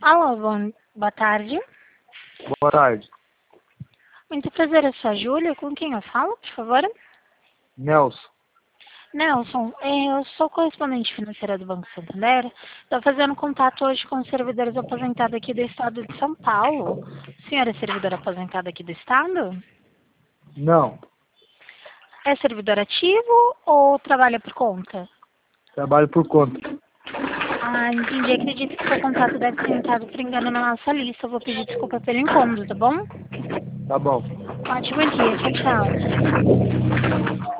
Alô, boa tarde. Boa tarde. Muito prazer, eu sou a Júlia. Com quem eu falo, por favor? Nelson. Nelson, eu sou correspondente financeira do Banco Santander. Estou fazendo contato hoje com os servidores aposentados aqui do estado de São Paulo. O senhor é servidor aposentado aqui do estado? Não. É servidor ativo ou trabalha por conta? Trabalho por conta. Ah, entendi. Acredito que seu contato deve ter entrado por engano na nossa lista. Eu vou pedir desculpa pelo incômodo, tá bom? Tá bom. Ótimo dia. Tchau, tchau.